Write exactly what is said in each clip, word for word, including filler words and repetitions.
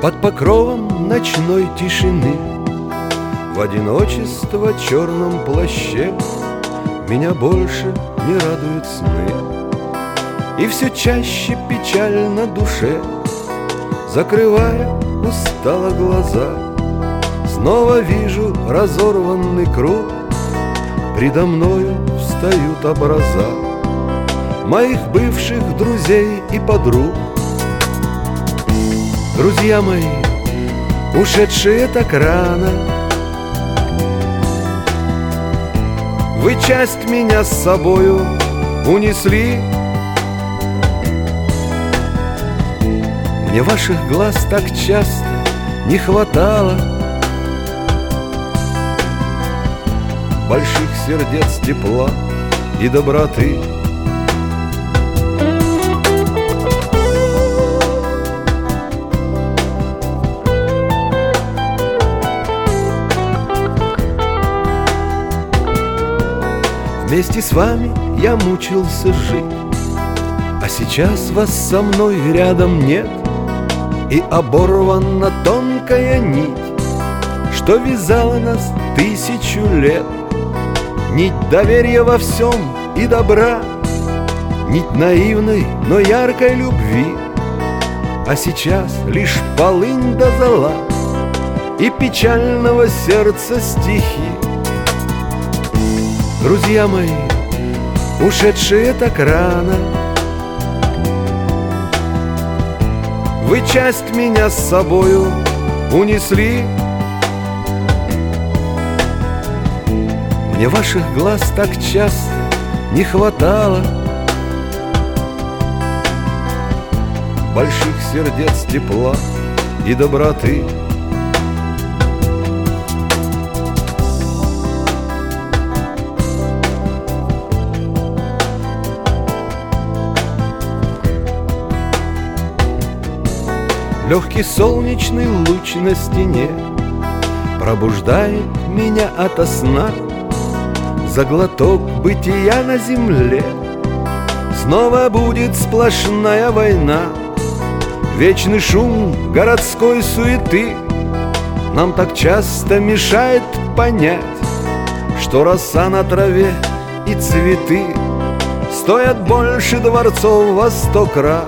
Под покровом ночной тишины, в одиночество черном плаще, меня больше не радуют сны. И все чаще печаль на душе, закрывая устало глаза, снова вижу разорванный круг, предо мною встают образа моих бывших друзей и подруг. Друзья мои, ушедшие так рано, вы часть меня с собою унесли. Мне ваших глаз так часто не хватало, больших сердец тепла и доброты. Вместе с вами я мучился жить, а сейчас вас со мной рядом нет, и оборвана тонкая нить, что вязала нас тысячу лет. Нить доверия во всем и добра, нить наивной, но яркой любви. А сейчас лишь полынь да зола и печального сердца стихи. Друзья мои, ушедшие так рано, вы часть меня с собою унесли. Мне ваших глаз так часто не хватало, больших сердец тепла и доброты. Легкий солнечный луч на стене пробуждает меня ото сна. За глоток бытия на земле снова будет сплошная война. Вечный шум городской суеты нам так часто мешает понять, что роса на траве и цветы стоят больше дворцов во сто крат.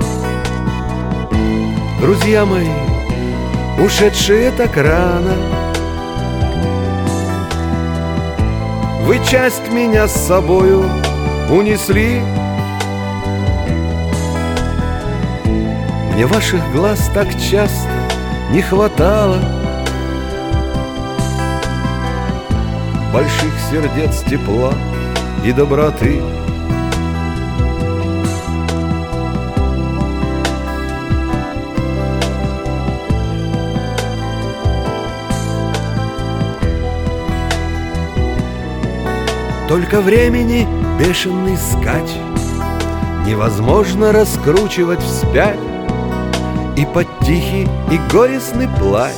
Друзья мои, ушедшие так рано, вы часть меня с собою унесли. Мне ваших глаз так часто не хватало, больших сердец тепла и доброты. Только времени бешеный скач невозможно раскручивать вспять, и под тихий и горестный плач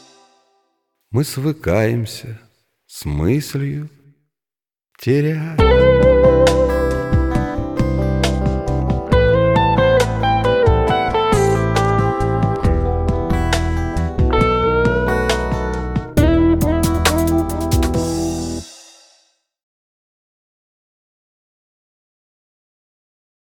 мы свыкаемся с мыслью терять.